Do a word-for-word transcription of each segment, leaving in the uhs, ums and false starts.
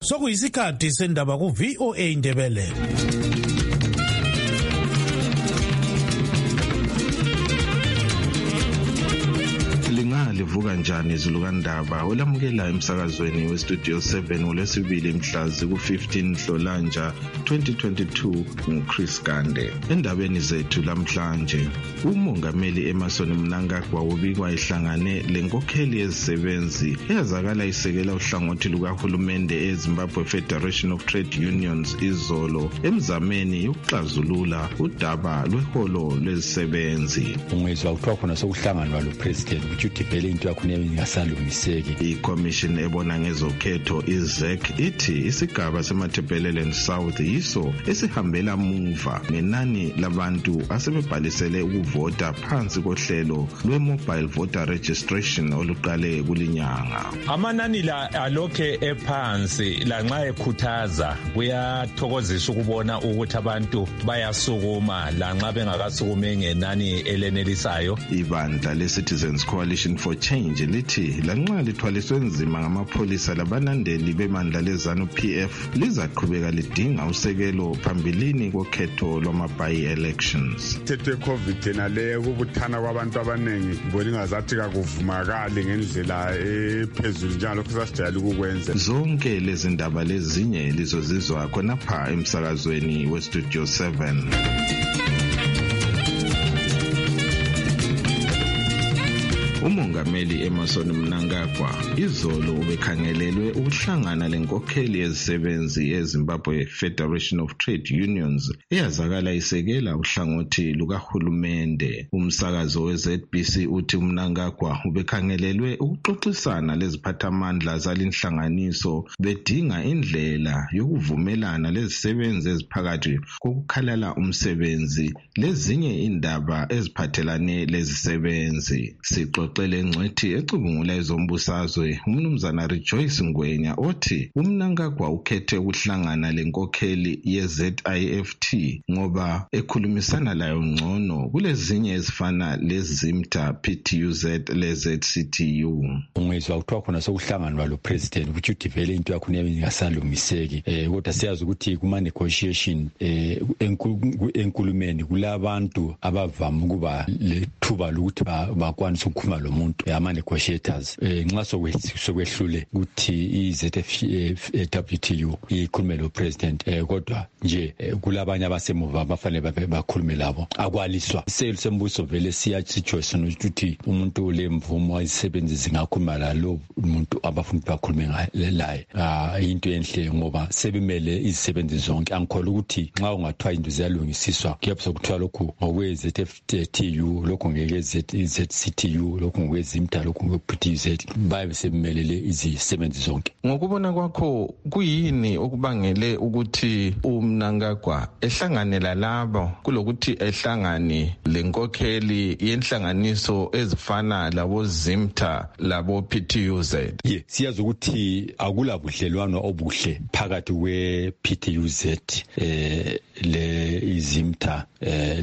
sokuyisikhathi sendaba ku V O A Ndebele. Livuka njani izulu kaNdaba olamukela emsakazweni westudio seven ngolwesibili mhla ziku fifteen Nhlolanja twenty twenty-two nguChris Gande. Endabeni zethu lamhlanje, umongameli Emmerson Mnangagwa ubikwa ihlangane lenkokheli yezisebenzi eyazakala isekela uhlangothi lukahulumende eZimbabwe Federation of Trade Unions izolo emzameni yokuxazulula udaba lweholo lwezisebenzi. Ungezwa kuthiwa khona sokuhlanganwa lo president ukuthi into yakho neyasalungiseki. I-Commission ebona ngezokhetho I-Z E C ithi isigaba seMatabeleland South yiso esihambela muva ngenani labantu asebebhalisele ukuvota phansi kohlelo lwe-mobile voter registration oluqale kulinyanga. Amanani la alokhe ephansi lanxa ekhuthaza kuyathokozisa ukubona ukuthi abantu bayasukuma lanxa bengakasukumi ngenani elenelisayo. Ibandla le-Citizens Coalition for Change lithi lanxa lithwaliswe nzima ngamapholisa labanandeli bemandla lezanu P F lizaqhubeka lidinga usekelo phambilini kokhetho lwama-by-elections. Thethe COVID nale kubuthana kwabantu abaningi ngibona ingazathi kakuvumakali ngendlela ephezulu njalo kusasijayela ukukwenza. Zonke lezi ndaba lezinye lizozizwa khonapha emsakazweni westudio seven. Umongameli Emmerson Mnangagwa izolo ubekhangelelwe ukuhlangana lenkokheli yezisebenzi eZimbabwe Federation of Trade Unions eyazakala isekela uhlangothi lukahulumende. Umsakazo we-Z B C uthi uMnangagwa ubekhangelelwe ukuxoxisana leziphathamandla zalinhlanganiso bedinga indlela yokuvumelana lezisebenzi eziphakathi kokukhalala umsebenzi lezinye indaba eziphathelane lezisebenzi. Sixoxe lengcwethi ecubungula ezombusazwe umnumzana Rejoice Ngwenya othi uMnangagwa ukhethe ukuhlangana lenkokheli ye-Z I F T ngoba ekhulumisana layo ngcono kulezinye ezifana lezimta P T U Z le-Z C T U. Ungezwa kuthiwa khona sokuhlanganwa lo president ukuthi udivele into yakho neyasalungiseki eh kodwa siyazi ukuthi kuma negotiation eh enkulumeni kulabantu abavama ukuba lethuba lokuthi bakwanise ukukhuluma lo muntu ama negotiators eh nxa sokwehlule ukuthi i-Z W T U ikhulume lo president eh kodwa nje kulabanye abasemuva abafanele bakhulume labo akwaliswa iselo sembuso vele siya situation ukuthi umuntu lemvumo ayisebenzi zingakhuluma la lo umuntu abafuna bakhulume ngaye ah into enhle ngoba sebemele izisebenzi zonke angikholwa ukuthi nxa ungathwa into ziyalungisiswa kuyaphosa ukuthiwa lokhu ngokwe-Z T U lokhu ngeke-Z C T U lokhu ngokwezimta lokhu ngokwe-P T U Z babe sebemelele izisebenzi zonke. Ngokubona kwakho kuyini okubangele ukuthi uMnangagwa ehlanganela labo kulokuthi ehlangane lenkokheli yenhlanganiso ezifana labo zimta labo P T U Z? Ye siyazi ukuthi akula budlelwano obuhle phakathi kwe-P T U Z eh le izimta eh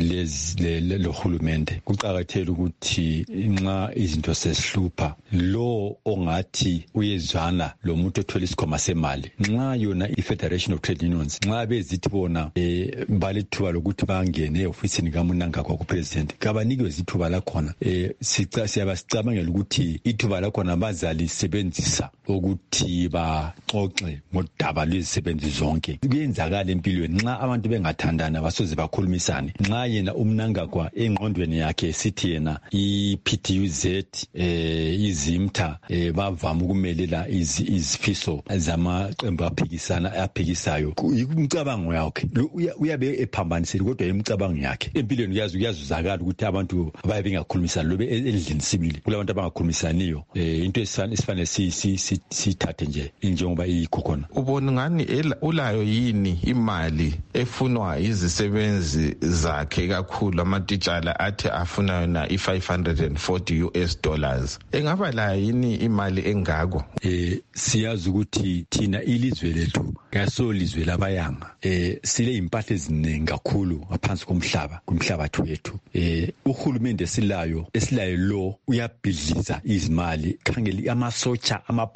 le lohulumende. Kuqakathele ukuthi nxa izinto sesihlupha lo ongathi uyezwana lo muntu othola isikhoma semali nxa yona i-Federation of Trade Unions nxa bezithi bona eh balethuba lokuthi bangene eofisini kaMnangagwa ku-president kabanikwe izithuba lakhona eh siyabasicabangela ukuthi ithuba lakhona bazalisebenzisa ukuthi baxoxe ngodaba lwezisebenzi zonke. Kuyenzakala empilweni nxa abantu bengathandana basoze bakhulumisane nxa yena uMnangagwa engqondweni yakhe sithi yena i-P T U Z eh izimta eh bavama ukumelela izifiso zamaqembu aphikisana aphikisayo umcabango yakhe uyabe ephambanisile kodwa imicabango yakhe empilweni uyazi uyazuzakala ukuthi abantu abaye bengakhulumisana lobe endlini sibili kulabantu abangakhulumisaniyo eh into esifanele sithathe nje njengoba iyikhona. Ubona ngani ulayo yini imali efunwa izisebenzi zakhe kakhulu amatitshala athi afuna yona i-five hundred forty U S dollars engaba la yini imali engako? Eh siyazi ukuthi thina ilizwe lethu kasolizwe labayanga eh sile impahla eziningi kakhulu ngaphansi komhlaba kumhlaba wethu eh uhulumende silayo esilayo lo uyabhidliza izimali khangeli amasocha amapo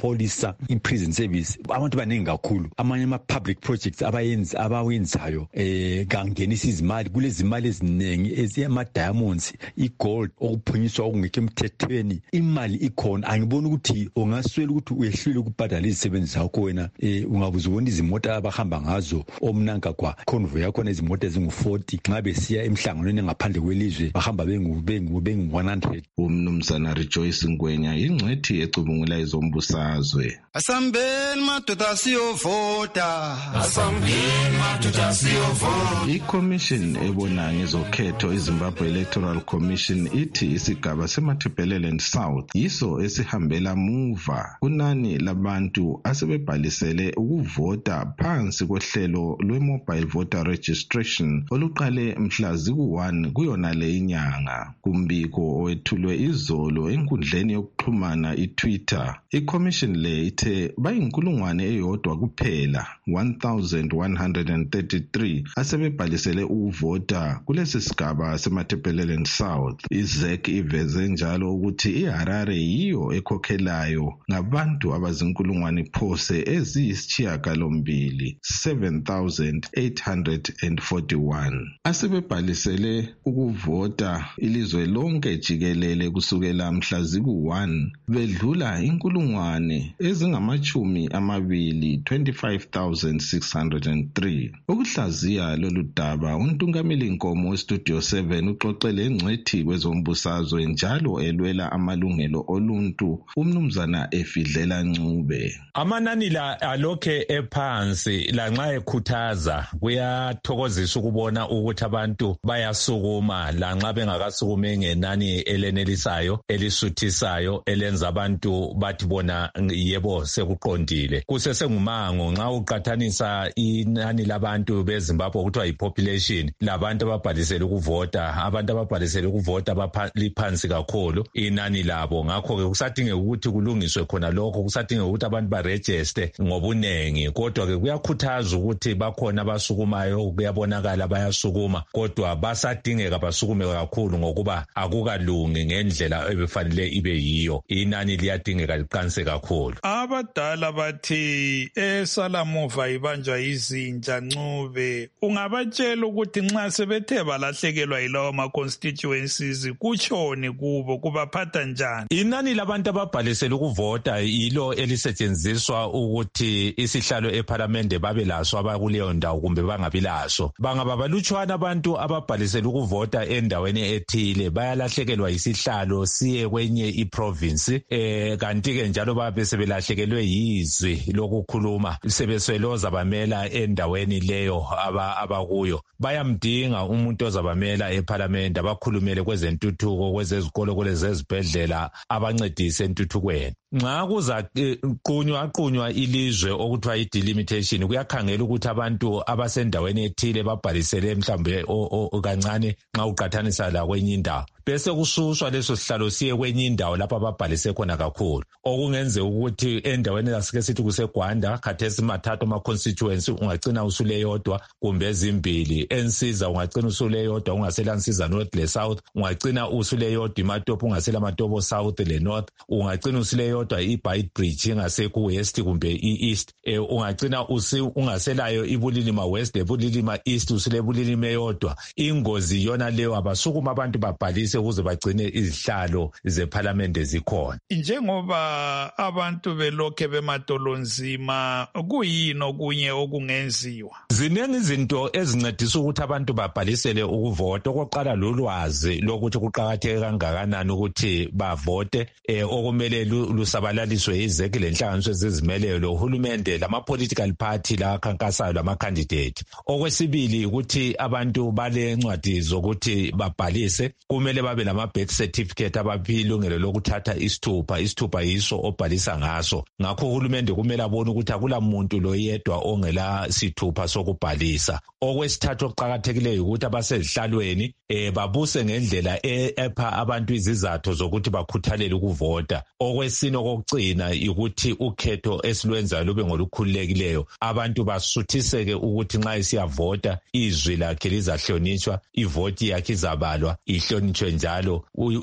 amapholisa, i-prison service, abantu baningi kakhulu. Amanye ama-public projects abayenzi abawenzayo eh kangenisa izimali kulezi imali eziningi eziyama-diamonds, i-gold, okuphunyiswa okungekho emthethweni. Imali ikhona. Angiboni ukuthi ungaswela ukuthi uyehlule ukubhadala izisebenzi zakho wena. eh ungabuza ubona izimota abahamba ngazo omnanka kwa convoy yakhona izimota ezingu forty nxa besiya emhlanganweni ngaphandle kwelizwe bahamba bengu bengu bengu one hundred. Umnumzana Rejoice Ngwenya ingcwethi ecubungula izombusazwe. Asambeni madoda siyovota, asambeni madoda siyovota. I-Commission ebona ngezokhetho iZimbabwe Electoral Commission ithi isigaba seMatabeleland South yiso esihambela muva kunani labantu asebebhalisele ukuvota phansi kohlelo lwe-mobile voter registration oluqale mhla ziku one kuyona le inyanga. Kumbiko owethulwe izolo enkundleni yokuxhumana i-Twitter, i-Commission le ithe bayinkulungwane eyodwa kuphela one thousand one hundred thirty-three asebebhalisele ukuvota kulesi sigaba seMatabeleland South. I-Z E C iveze njalo ukuthi iHarare yiyo ekhokhelayo ngabantu abazinkulungwane phose eziyisishiyagalombili seven thousand eight hundred forty-one asebebhalisele ukuvota ilizwe lonke jikelele kusukela mhla ziku one bedlula inkulungwane ezingamachumi amabili twenty-five thousand six hundred three. Ukuhlaziya lolu daba uNtungameli Nkomo weStudio seven uxoxele engcwethi kwezombusazwe njalo elwela amalungelo oluntu umnumzana Efidlela Ncube. Amanani la alokhe ephansi lanxa ekhuthaza kuyathokozisa ukubona ukuthi abantu bayasukuma lanxa bengakasukumi ngenani elenelisayo elisuthisayo elenza abantu bathi bona yebo sekuqondile. Kusesengumango nxa uqathanisa inani labantu beZimbabwe kuthiwa yipopulation labantu ababhalisele ukuvota, abantu ababhalisele ukuvota liphansi kakhulu inani labo. Ngakho-ke kusadingeka ukuthi kulungiswe khona lokho, kusadingeka ukuthi abantu baregister ngobunengi. Kodwa-ke kuyakhuthaza ukuthi bakhona abasukumayo, kuyabonakala bayasukuma, kodwa basadingeka basukume kakhulu ngokuba akukalungi ngendlela ebefanele ibe yiyo. Inani liyadingeka liqanse kakhulu. Abadala bathi esalamuva ibanjwa izinja Ncube. Ungabatshela ukuthi nxa sebethe balahlekelwa yilawo ma-constituencies kutshoni kubo, kubaphatha njani? Inani labantu ababhalisele ukuvota yilo elisetshenziswa ukuthi isihlalo eParliament babe laso abakuleyo ndawo kumbe bangabi laso. Bangaba balutshwana abantu ababhalisele ukuvota endaweni ethile bayalahlekelwa isihlalo siye kwenye iprovince, eh kanti ke njalo babe sebelahlekelwe yizwi lokukhuluma sebesweloza bamela endaweni leyo aba abakuyo. Bayamdinga umuntu ozabamela eParliament abakhulumele kwezentuthuko, kwezezikolo, kwezezibhedlela, abancedise entuthukweni. Nxa kuza qunywa qunywa ilizwe okuthiwa i-delimitation kuyakhangela ukuthi abantu abasendaweni ethile babhalisele mhlambe kancane nxa uqathanisa la kwenye indawo, bese kususwa leso sihlalo siye kwenye indawo lapho ababhalise khona kakhulu, okungenze ukuthi endaweni lasike sithi kuseGwanda khathesi mathathu ama-constituency ungagcina usuleyodwa kumbe ezimbili. Ensiza ungagcina usuleyodwa ungasela Nsiza North le South, ungagcina usuleyodwa iMatopo ungasela Matopo South le North, ungagcina usuleyodwa iBeitbridge ingasekho West kumbe i-East, eh ungagcina usi ungaselayo iBulilima West eBulilima East usule Bulilima eyodwa. Ingozi yona leyo abasukuma abantu babhalise ukuze bagcine izihlalo zeParliament zikhona. Njengoba abantu belokhe bemadolonzima kuyini okunye okungenziwa? Ziningi izinto ezincedisa ukuthi abantu babhalisele ukuvota. Okokuqala lolwazi lokuthi kuqakatheke kangakanani ukuthi bavote, eh okumele lusabalaliswe izeki lenhlanganiso ezizimeleyo lohulumende lama-political party lakhankasayo lama-candidate. Okwesibili ukuthi abantu bale ncwadi zokuthi babhalise kumele babe lama-birth certificate abaphilungelo lokuthatha isithupha. Isithupha yiso obhalisa ngaso. Ngakho uhulumende kumele abone ukuthi akula muntu lo yedwa ongela sithupha sokubhalisa. Okwesithathu okuqakathekileyo ukuthi abasezihlalweni eh babuse ngendlela epha abantu izizathu zokuthi bakhuthalele ukuvota. Okwesine okugcina ukuthi ukhetho esilwenzayo lube ngolukhululekileyo, abantu basuthiseke ukuthi nxa isiyavota izwi lakhe lizahlonitshwa, ivoti yakhe izabalwa, ihlonitshwe njalo,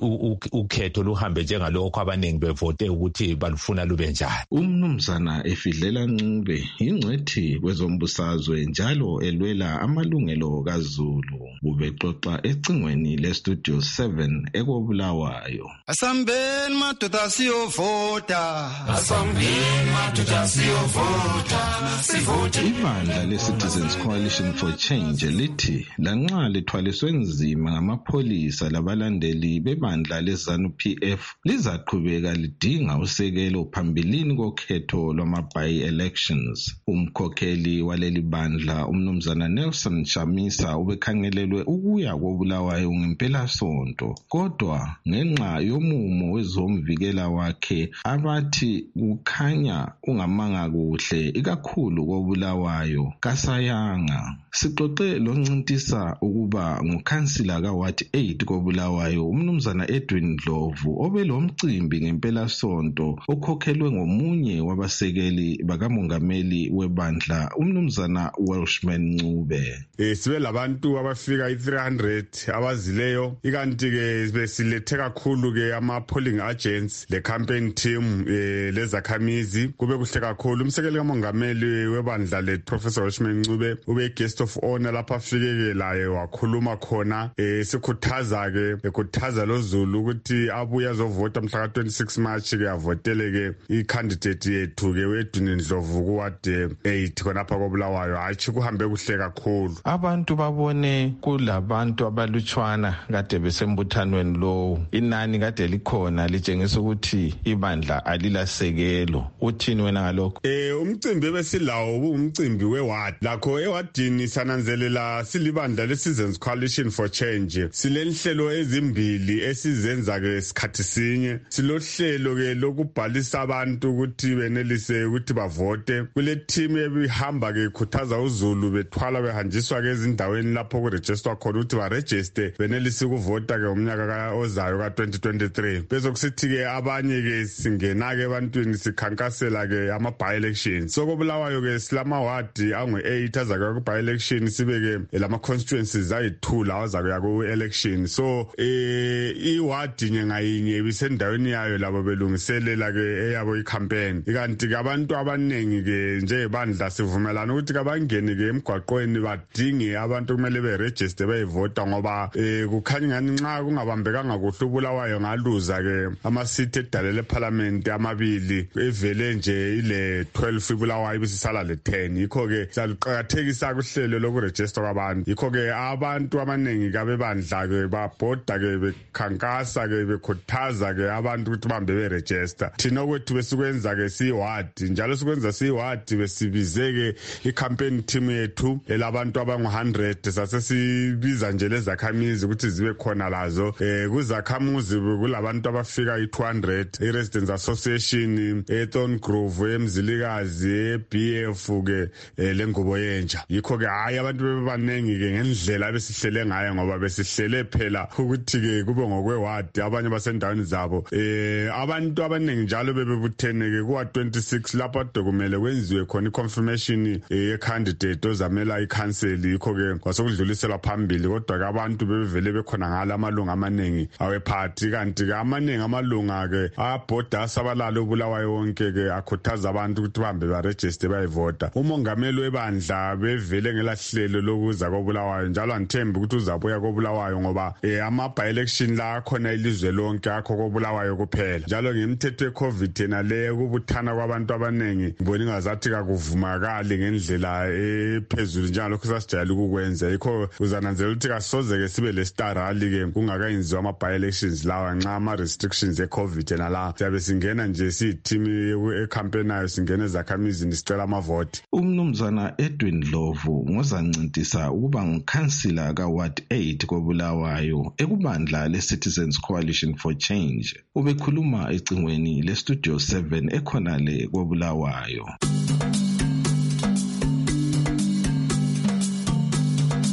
ukhetho luhambe njengalokho abaningi bevote ukuthi balufuna lube njalo. Umnumzana Efidlela Ncube ingcwethi kwezombusazwe njalo elwela amalungelo kaZulu. Ubexoxa ecingweni leStudio seven ekobulawayo. Asambeni madoda siyovota. Asambeni madoda siyovota. Sivote. Ibandla leCitizens Coalition for Change lithi lanxa lithwaliswe nzima ngamapholisa labalandeli bebandla leZANU P F lizaqhubeka lidinga usekelo phambili kokhetho lwama-by-elections. Umkhokheli waleli bandla umnumzana Nelson Shamisa ubekhangelelwe ukuya kobulawayo ngempelasonto, kodwa ngenxa yomumo wezomvikela wakhe abathi kukhanya ungamanga kuhle ikakhulu kobulawayo kasayanga. Sixoxe loncintisa ukuba ngukhansila kaWard eight kobulawayo umnumzana Edwin Ndlovu obelomcimbi ngempelasonto okhokhelwe ngomunye wabasekeli bakamongameli webandla umnumzana Welshman Ncube. Eh sibe labantu abafika i three hundred abazileyo, ikanti ke besilethe kakhulu ke ama polling agents le campaign team eh lezakhamizi. Kube kuhle kakhulu umsekeli kamongameli webandla le Professor Welshman Ncube ube guest of honor lapha afike laye wakhuluma khona, eh sikhuthaza ke ekhuthaza loZulu ukuthi abuya azovota mhla ka twenty-six March ke avotele ke i-candidate yethu ke weDwini Ndlovu kuward eight khonapha kobulawayo. Hayi kuhambe kuhle kakhulu. Abantu babone kulabantu abalutshwana kade besembuthanweni lo, inani kade likhona litshengisa ukuthi ibandla alilasekelo. Uthini wena ngalokho? Eh umcimbi besilawo umcimbi weward lakho ewadini sananzelela silibandla leCitizens Coalition for Change. Silenhlelo ezimbili esizenza ke isikhathi sinye. Silohlelo ke lokubhalisa abantu ukuthi benelise ukuthi bavote. Kule team ebihamba ke ikhuthaza uZulu bethwala behanjiswa ke ezindaweni lapho ku register khona ukuthi ba register benelise ukuvota ke umnyaka ka ozayo ka twenty twenty-three. Bezokusithi ke abanye ke singena ke ebantwini sikhankasela ke ama by elections. So kobulawayo ke silama ward angu eight azake ku by election sibe ke lama constituencies ayi-two lawa azake ku election. So eh i ward ngayinye bisendaweni yayo labo belungiselela ke eyabo i-campaign. Ikanti ke abantu abaningi ke nje bandla sivumelana ukuthi kabangene ke emgwaqweni badinge abantu kumele beregister beyivota ngoba eh kukhanya ngani nxa kungabambekanga kuhle ubulawayo ngaluza ke ama seat edalele parliament amabili evele nje ile twelve ibulawayo bisisala le ten. Yikho ke saliqhakathekisa kuhlelo lokuregister kwabantu. Yikho ke abantu abaningi kabe bandla ke babhoda ke bekhankasa ke bekhuthaza ke abantu ukuthi bambe beregister. Thina kwethu besikwenza ke siward njalo sikwenza siward besibize ke i-campaign team yethu elabantu abangu one hundred sasesibiza nje lezakhamizi ukuthi zibe khona lazo. Eh kuzakhamuzi kulabantu abafika i two hundred, i-Residents Association eThorn Grove eMzilikazi e-B F ke lengubo yentsha. Yikho ke hayi abantu bebanengi ke ngendlela besihlele ngayo ngoba besihlele phela ukuthi ke kube ngokweward abanye basendaweni zabo. Eh abantu abanengi njalo bebebuthene ke kuwa twenty-six lapha dokumele kwenziwe khona i-confirmation ye-candidate ozamela i-council. Yikho ke kwasokudluliselwa phambili kodwa ke abantu bebevele bekhona ngala amalunga amaningi awephathi. Kanti ke amaningi amalunga ke abhoda asabalala ubulawayo wonke ke akhuthaza abantu ukuthi bahambe baregister bayivota. Umongameli webandla bevele ngelahlelo lokuza kobulawayo njalo anthembi ukuthi uzabuya kobulawayo ngoba eh ama by election la khona ilizwe lonke akho kobulawayo kuphela. Njalo ngemthetho weCovid yena le kubuthana kwabantu abaningi ngibona ingazathi kakuvumakali ngendlela ephezulu njalo kusasijayela ukukwenza. Yikho uzananzela ukuthi kasoze ke sibe le star rally ke kungakayenziwa ama by elections lawa nxa ama restrictions eCovid yena la siyabe singena nje si team e-campaign nayo singena ezakhamizi nisicela amavote. Umnumzana Edwin Ndlovu ngozancintisa ukuba ngukhansila kaWard eight kobulawayo ekubandla leCitizens Coalition for Change. Ubekhuluma ecingweni leStudio seven ekhona le kobulawayo.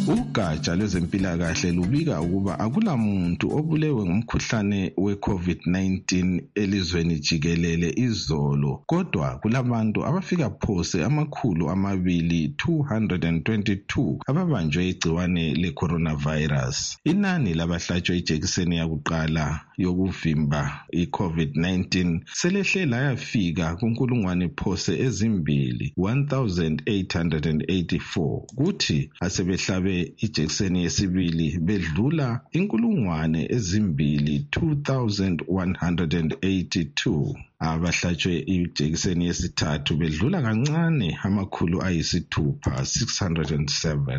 Ugatsha lwezempilakahle lubika ukuba akulamuntu obulewe ngumkhuhlane we-COVID nineteen elizweni jikelele izolo, kodwa kulabantu abafika phose amakhulu amabili two hundred twenty-two ababanjwe igciwane le-coronavirus. Inani labahlatshwe ijekiseni yakuqala yokuvimba i-COVID nineteen selehle layafika kunkulungwane phose ezimbili one thousand eight hundred eighty-four, kuthi asebehlabe ijekiseni yesibili bedlula inkulungwane ezimbili two thousand one hundred eighty-two. Abahlatshwe ijekiseni yesithathu bedlula kancane amakhulu ayisithupha six hundred seven.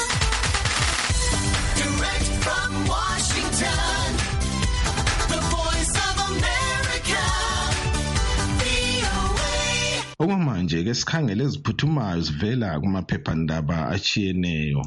Direct from Washington, the voice of America, V O A. Okwamanje ke sikhangele eziphuthumayo zivela kumaphephandaba achiyeneyo.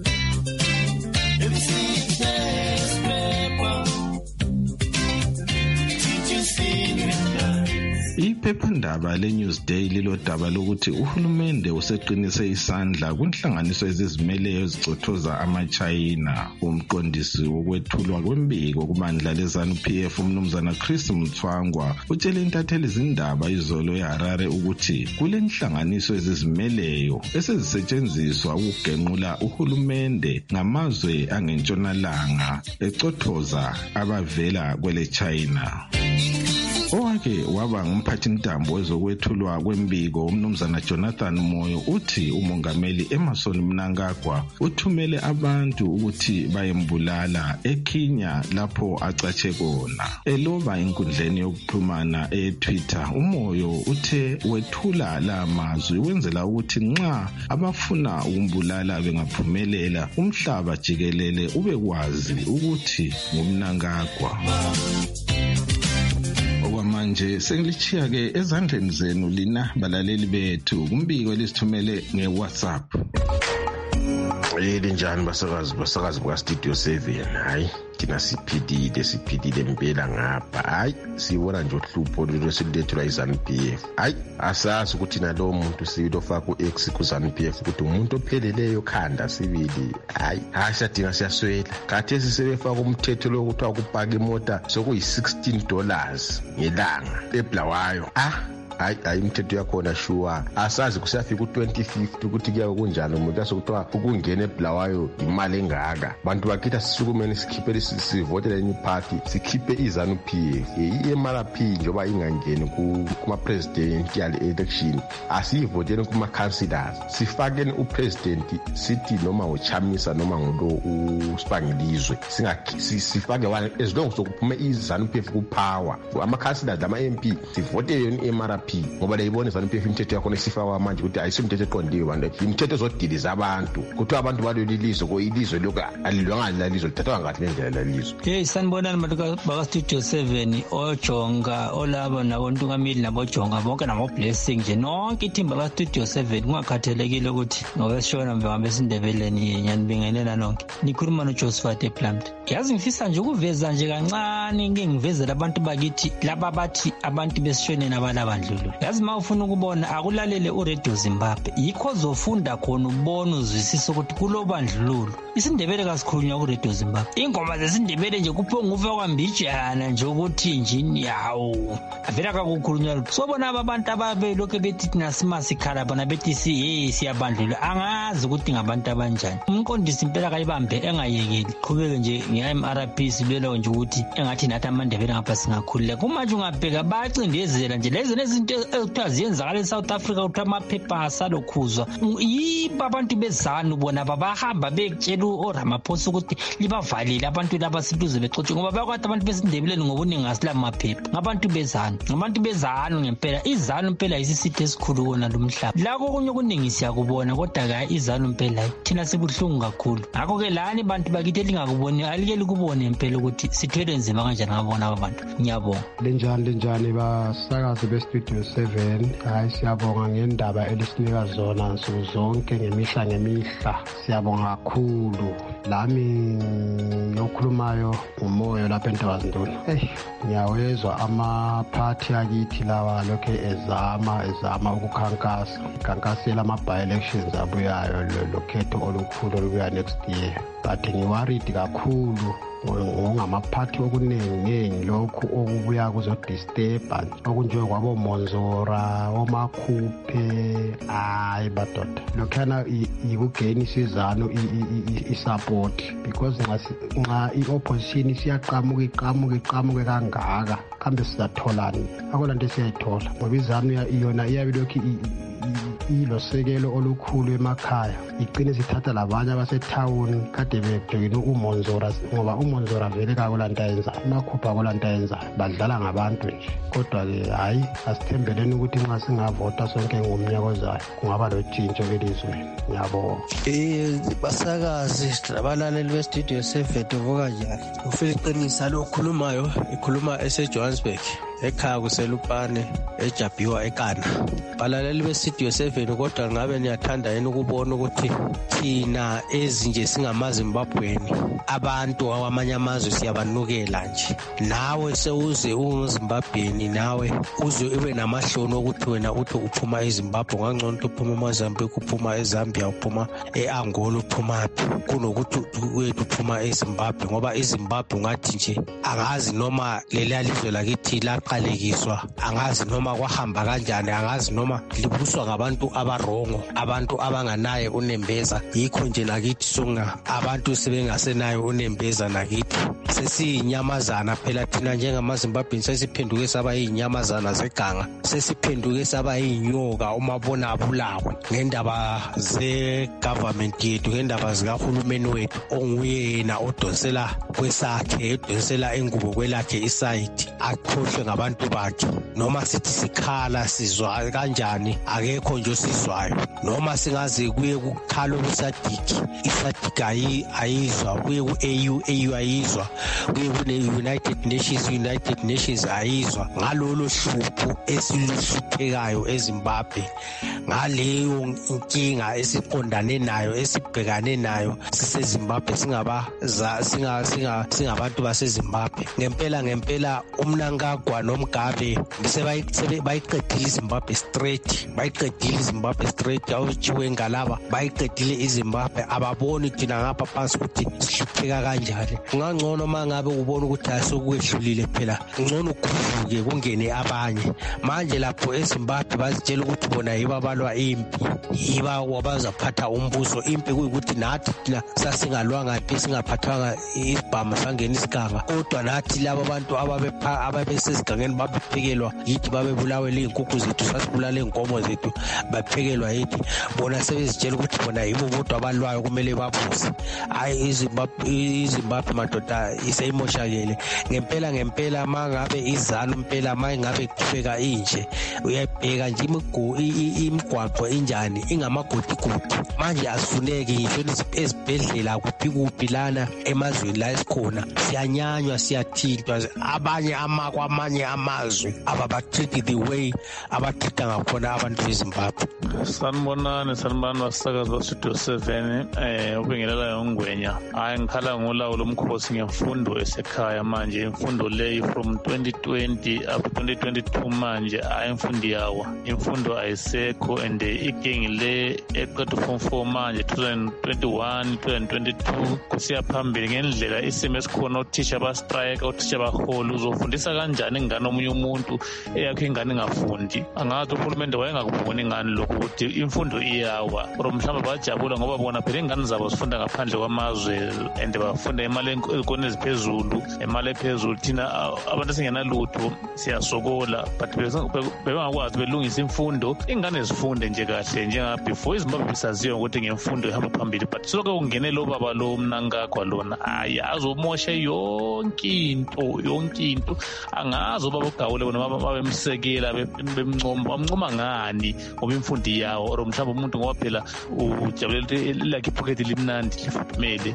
Iphephandaba le-Newsday lilodaba lokuthi uhulumende useqinise isandla kunhlanganiso ezizimeleyo ezicothoza ama-China. Umqondisi wokwethulwa kwembiko kubandla le-ZANU-P F umnumzana Chris Mutsvangwa utshele intatheli zindaba izolo eHarare ukuthi kule nhlanganiso ezizimeleyo esezisetshenziswa ukugenqula uhulumende ngamazwe angentshonalanga ecothoza abavela kwele China. Owake waba ngumphathintambo wezokwethulwa kwembiko umnumzana Jonathan Moyo uthi umongameli Emmerson Mnangagwa uthumele abantu ukuthi bayembulala eKenya lapho acatshe khona. Eloba inkundleni yokuxhumana eTwitter, uMoyo uthe wethula la mazwi wenzela ukuthi nxa abafuna ukumbulala bengaphumelela umhlaba jikelele ubekwazi ukuthi ngumnangagwa. Okwamanje sengilichiya ke ezandleni zenu lina balaleli bethu kumbiko elisithumele ngeWhatsApp. Yini njani basakazi basakazi kwa Studio seven? Hayi thina siphidile siphidile impela ngapha. Hayi sibona nje uhlupho lwesilethwa iZANU-P F. Hayi asazi ukuthi nalo muntu silofa ku X ku ZANU-P F ukuthi umuntu opheleleyo khanda sibili. Hayi asadinga siyaswela. Khathi sisebefaka umthetho lokuthi akupaka imota sokuyi sixteen dollars ngelanga eBulawayo. Ah hayi hayi imithetho yakhona sure asazi kusiyafika u-twenty fifty ukuthi kuya kunjani umuntu asokuthiwa ukungena eBulawayo imali engaka. Bantu bakitha sisukumeni sikhiphe sivotele enye party sikhiphe iZANU-P F i-M R P njoba ingangeni kuma-presidential election asiyivotele kuma-councillors sifakeni upresident sithi noma uchamisa noma ngulo usipangilizwe sifake wona as long sokuphume iZANU-P F kupower ama-councillors lama-M P sivote yona i-M R P ngoba leyibona iZANU-P F imithetho yakhona isifakwa manje ukuthi ayisimthetho eqondiwe bantu imithetho ezodiliza abantu kuthiwa abantu baleli lizwe ko ilizwe lokhu alilwanga lalizwe lithathwa ngathi lendlela lalizwe. Hey sanibonani bantu baka Studio seven ojonga olaba nabontungamili nabojonga bonke nabo-blessing nje nonke ithimba la Studio seven kungakhathelekile ukuthi ngobesishona mva besindebeleni nyanibingelela nonke nikhuluma noJosephat ePlant. Yazi ngifisa nje ukuveza nje kancane ngeke ngivezele abantu bakithi laba bathi abantu besishone nabalabandlulu. Yazi ma ufuna ukubona akulalele uRadio Zimbabwe yikho zofunda khona ubona uzwisisa ukuthi kulobandlululo isindebele kasikhulunywa kuRadio Zimbabwe. Ingoma zesindebele nje kuphonga ufa kwambijana nje ukuthi injini yawo avela kakukhulunywa sobona abantu ababe lokho bethi thina simasikhala bona bethi si hey siyabandlula angazi ukuthi ngabantu abanjani. Umqondisi impela kayibambe engayekeli qhubeke nje nge-M R P sibelo nje ukuthi engathi nathi amandebele ngapha singakhulula kumanje ungabheka bacindezela nje lezi nezinto ekuthiwa ziyenzakala eSouth Africa ukuthi amaphepha asalokhuzwa yiba abantu bezanu bona babahamba bekutshela uRamaphosa ukuthi libavalile abantu laba sibuze becothe ngoba bakwathi abantu besindebeleni ngobuningi ngasila maphepha ngabantu bezanu ngabantu bezanu ngempela izanu impela isisithe esikhulu kona lomhlaba la konke okuningi siyakubona kodwa ka izanu impela thina sibuhlungu kakhulu ngakho ke lani bantu bakithi lingakuboni alike likubone impela ukuthi sithwele nzima kanjani ngabona abantu. Ngiyabonga. Lenjani lenjani basakazi beStudio Studio seven. Hayi siyabonga ngendaba elisinika zona nsuku zonke ngemihla ngemihla. Siyabonga kakhulu. Lami yokhulumayo umoyo lapha eNtawazinduna. Eh ngiyawezwa ama-party akithi lawa lokho ezama ezama ukukhankasa. Khankasela ama-by-elections abuyayo lokhetho olukhulu olubuya next year. But ngiworried kakhulu ngama-party okuningi lokhu okubuya kuzodisturba okunjengokwabo Monzora, oMakhuphe, hayi badoda. Lokhana ikugain isizano i-support because nxa i-opposition siyaqamuka iqamuka iqamuke kangaka kambe sizatholani akulento esiyayithola ngoba izanu iyona iyabe lokhu ilosekelo olukhulu emakhaya igcine sithatha labanye abasethawuni kade bebhekene uMonzora ngoba uMonzora vele kakulanto ayenza Makhupha kulanto ayenza badlala ngabantu nje kodwa-ke hhayi asithembeleni ukuthi nxa singavota sonke ngomnyaka ozayo kungaba lotshintsho elizweni. Ngiyabonga. Eh basakazi abalaleli bestudio seven uvuka njani? Ufile iqinisa lo khulumayo ikhuluma eseJohannesburg ekhaya kuselupane eJabiwa eKana. Balaleli bestudio seven kodwa ngabe niyathanda yini ukubona ukuthi thina ezinje singamaZimbabweni abantu awamanye amazwe siyabanukela nje. Nawe sewuze unguZimbabweni nawe uze ube namahlono ukuthi wena uthi uphuma eZimbabwe ngangcono ukuthi uphuma eMozambique uphuma eZambia uphuma eAngola uphuma kunokuthi wethu uphuma eZimbabwe ngoba iZimbabwe ngathi nje angazi noma leli lizwe lakithi laqalekiswa angazi noma kwahamba kanjani angazi noma libuswa ngabantu abarongo abantu abanganaye unembeza yikho nje lakithi songa abantu sebengasenayo unembeza nakithi sesiyinyamazana phela thina njengamaZimbabwe sesiphenduke saba yinyamazana zeganga sesiphenduke saba yinyoka umabona abulawe ngendaba ze-government yethu ngendaba zikahulumeni wethu onguye yena odonsela kwesakhe edonsela ingubo kwelakhe isayidi akhohlwe ngabantu bakhe noma sithi sikhala sizwa kanjani akekho nje osizwayo noma singaze kuye kukhala kusadiki isadiki ayizwa kuye ku-A U A U ayizwa kuye kune-United Nations United Nations ayizwa ngalolo hlupho esiluhluphekayo eZimbabwe ngaleyo inkinga esiqondane nayo esibhekane nayo siseZimbabwe singaba singa singa singabantu baseZimbabwe ngempela ngempela umnankagwa nomgabe bayiqedile iZimbabwe straight bayiqedile iZimbabwe straight awujiwe ngalaba bayiqedile iZimbabwe ababoni thina ngapha phansi ukuthi sihlupheka kanjani kungangcono mangabe ubona ukuthi asokwedlulile phela ngcono ukuvuke kungene abanye manje lapho eZimbabwe bazitshela ukuthi bona yiba abalwa impi yiba wabazaphatha umbuso impi kuyikuthi nathi thina sasingalwanga impi singaphathwanga isibhamu sangena isiganga kodwa nathi laba abantu ababepha ababesezigangeni babephekelwa yithi babebulawe ley'nkukhu zethu sasibulale iy'nkomo zethu baphekelwa yithi bona sebezitshela ukuthi bona yibo bodwa abalwayo kumele babuze hayi iZimbabwe madoda iseyimoshakele ngempela ngempela mangabe izalo impela mangabe kuqhubeka inje uyabheka nje imigwaqo injani ingamagodigodi manje asifuneki ngisho ezibhedlela kuphi kuphi lana emazweni la esikhona siyanyanywa siyathintwa abanye amakwamanye amazwe ababatreat the way abatrita ngakhona abantu beZimbabwe. Sanibonani sanibani basakazi bastudio seven eh ubingelela yongwenya hayi ngikhala ngolawo lomkhosi ngemfundo esekhaya manje imfundo leyi from twenty twenty up to twenty twenty-two manje hayi imfundo yawa imfundo ayisekho and igengi le eqeda form four manje twenty twenty-one twenty twenty-two kusiya phambili ngendlela isimo esikhona othisha bastrike othisha bahole uzofundisa kanjani ingane omunye umuntu eyakho ingane ingafundi angazi uhulumende wayengakuboni ingane lokho ukuthi imfundo iyawa or mhlawumbe bajabula ngoba bona phela ingane zabo zifunda ngaphandle kwamazwe and bafunda imali enkoni eziphezulu imali ephezulu thina abantu esingenalutho siyasokola but bebengakwazi belungisa imfundo ingane zifunde nje kahle njenga before iZimbabwe bisaziwa ukuthi ngemfundo ihamba phambili but soke ungene lo baba lo mnankakho lona hayi azomosha yonke into yonke into angazi ubaba ugawule bona babemsekela bemncoma bamncoma ngani ngoba imfundo yawo or mhlawumbe umuntu ngoba phela ujabulela like ipocket limnandi lifudumele.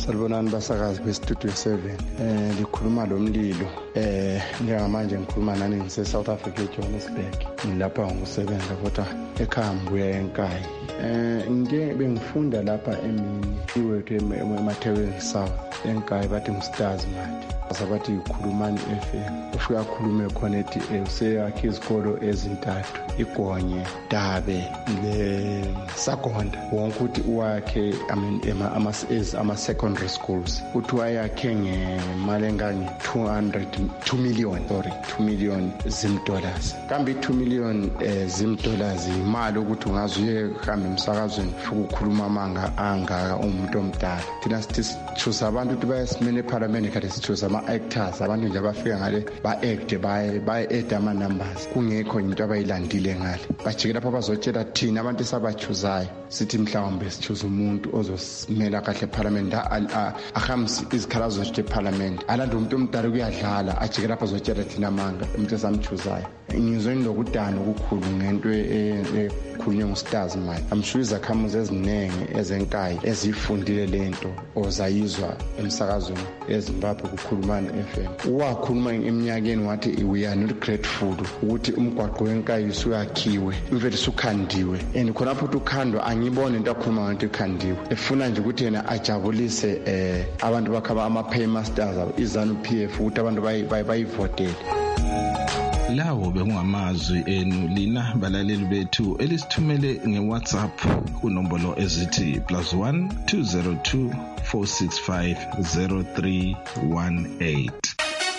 Salibonani basakazi bestudio seven. Eh likhuluma lo mlilo. Eh njengamanje ngikhuluma nani ngise South Africa eJohannesburg. Ngilapha ngokusebenza kodwa ekhaya ngibuya eNkayi. Eh ngike bengifunda lapha emini iwethu emathebeni South eNkayi bathi ngistars manje. Asabathi ukhulumani F M. Ufika khulume khona ethi useyakhe izikolo ezintathu igonye Dabe le Sakonda wonke uthi uwakhe I mean ama ama secondary schools uthi wayakhe ngemali engange two hundred two million sorry two million zim dollars kambe two million zim dollars imali ukuthi ungazuye kambe emsakazweni futhi ukukhuluma amanga anga umuntu omdala thina sithi choose abantu ukuthi bayesimene eparliament kade sichoose ama actors abantu nje abafika ngale ba act baye baye add ama numbers kungekho into abayilandile ngale bajike lapha bazotshela thina abantu esabachuzayo sithi mhlawumbe sichuza umuntu ozosimela kahle eparliament ahamsi izikhalazo nje eparliament alanda umuntu omdala kuyadlala ajike lapha azotshela thina manga umuntu esamchuzayo ngizweni lokudana ukukhulu ngento ekhulunywe ngustars manje amsure izakhamuzi ezinenge ezenkayi ezifundile lento ozayizwa emsakazweni eZimbabwe kukhulumana F M wakhuluma eminyakeni wathi we are not grateful ukuthi umgwaqo wenkayi usuyakhiwe imvelo sukhandiwe and khona futhi ukhandwa angibone into akhuluma ngathi ukhandiwe efuna nje ukuthi yena ajabulise eh abantu bakhaba ama paymasters izanu P F ukuthi abantu bayivotele. Lawo bekungamazwi enu lina balaleli bethu elisithumele ngeWhatsApp kunombolo ezithi plus one two zero two four six five zero three one eight.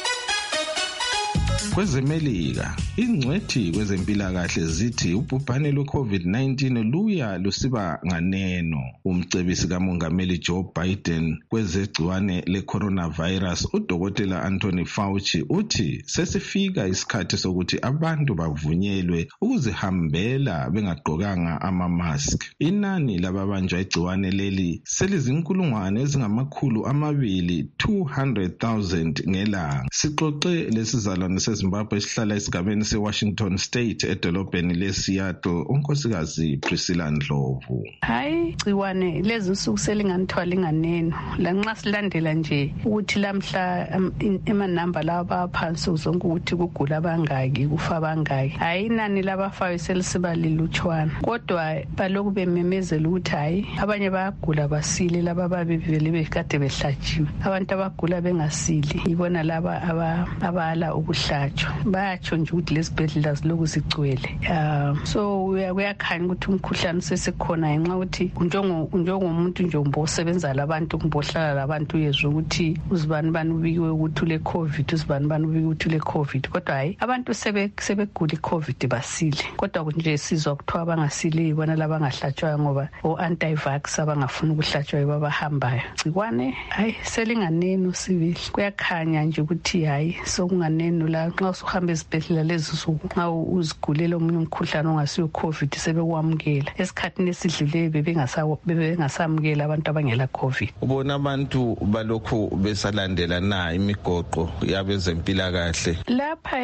Kwezemelika ingcwethi kwezempilakahle zithi ubhubhane lwe-COVID nineteen luya lusiba nganeno. Umcebisi kamongameli Joe Biden kwezegciwane le-coronavirus udokotela Anthony Fauci uthi sesifika isikhathi sokuthi abantu bavunyelwe ukuzihambela bengagqokanga ama-mask. Inani lababanjwa igciwane leli selizinkulungwane ezingamakhulu amabili two hundred thousand ngelanga. Sixoxe lesizalwane seZimbabwe esihlala esigabeni seWashington State edolobheni leSeattle unkosikazi Priscilla Ndlovu. Hayi gciwane lezi usuku selinganithwala inganeno lanxa silandela nje ukuthi lamhla emanamba laba phansi uzonke ukuthi kugula abangaki kufa abangaki hayi inani labafayo selisiba liluchwana kodwa baloku bememezela ukuthi hayi abanye bayagula basile laba babevele bekade behlatshiwe abantu abagula bengasili ibona laba abala ukuhlatshwa bayatsho nje ukuthi lesibhedlela ziloku zigcwele so uyakhanya ukuthi umkhuhlane sesikhona ngenxa ukuthi njengo njengomuntu nje umbosebenza labantu kumbohlala labantu yezwe ukuthi uzibani bani ubikiwe ukuthi ule covid uzibani bani ubikiwe ukuthi ule covid kodwa hayi abantu sebe sebegula icovid basile kodwa nje sizwa kuthiwa abangasile ibona labangahlatshwa ngoba o anti vax abangafuna ukuhlatshwa babahambayo gcikwane hayi selinganeno sibili kuyakhanya nje ukuthi hayi sokunganeno la nxa usuhamba esibhedlela lezi usuku nxa uzigulela omunye umkhuhlane ongasiyo covid sebekwamukela esikhathini esidlule bebengasamukela abantu abangela covid. Ubona abantu balokhu besalandela na imigoqo yabezempilakahle lapha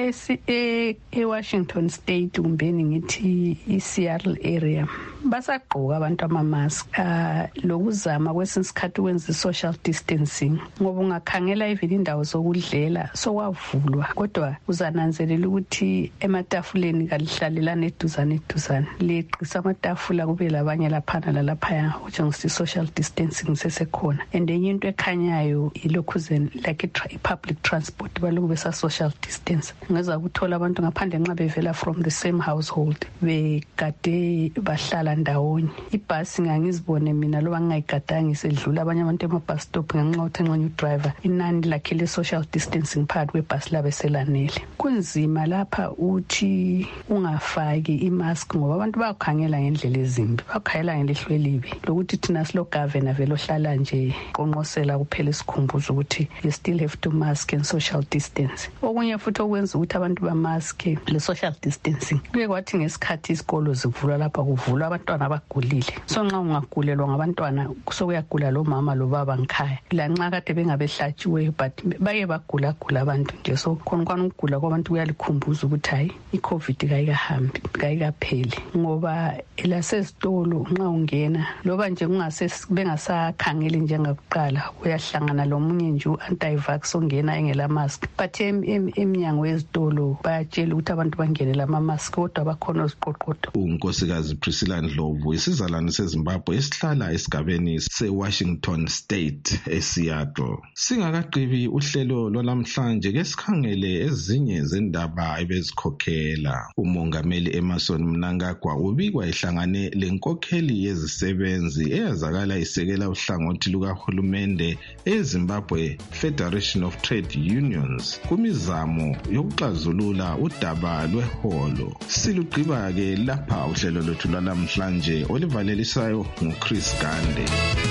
eWashington State kumbeni ngithi iSeattle area basagqoka abantu ama-mask uh, lokuzama kwesinye isikhathi ukwenza social distancing ngoba ungakhangela even indawo zokudlela sokwavulwa kodwa uzananzelela ukuthi ematafuleni kalihlalelana eduzane eduzane leqisa amatafula kube labanye laphana lalaphaya ukuthi ngisi social distancing sesekhona and enye into ekhanyayo ilokhuzen like i-public transport baloku besa social distance ngeza ukuthola abantu ngaphandle nxa bevela from the same household bekade bahlala ndawonye ibhasi ngangizibone mina loba ngingayigadanga isedlula abanye abantu ema-bus stop ngenxa ukuthi nxa udriver inani lakhe le-social distancing phakathi kwebhasi labe selanele kunzima lapha uthi ungafaki imask ngoba abantu bayakhangela ngendlela ezimbi bayakhangela ngelihlo elibi lokuthi thina silo governor vele ohlala nje qonqosela kuphela isikhumbuzo ukuthi you still have to mask and social distance okunye futhi okwenza ukuthi abantu ba mask le social distancing kuye kwathi ngesikhathi isikolo zivulwa lapha kuvulwa abantwana abagulile so nxa ungagulelwa ngabantwana sokuyagula lo mama lo baba ngikhaya lanxa kade bengabehlatshiwe but baye bagula gula abantu nje so khona ukugula kwabantu kuyalikhumbuza ukuthi hayi iCovid kayikahambi kayikapheli, ngoba elasezitolo nxa ungena loba nje kungase bengasakhangeli njengakuqala uyahlangana lomunye nje u-anti-vax ongena engela mask, but emnyango wezitolo bayatshela ukuthi abantu bangene lama mask kodwa bakhona oziqoqodo. uNkosikazi Priscilla Ndlovu isizalwane seZimbabwe esihlala esigabeni seWashington State eSeattle. Singakaqhibi uhlelo lwalamhlanje ke sikhangele ezinye zendaba ebezikhokhela. Umongameli Emmerson Mnangagwa ubikwa ehlangane lenkokheli yezisebenzi eyazakala isekela uhlangothi lukahulumende eZimbabwe Federation of Trade Unions kumizamo yokuxazulula udaba lweholo. Silugqiba ke lapha uhlelo lwethu lwalamhlanje olivalelisayo nguChris Gande.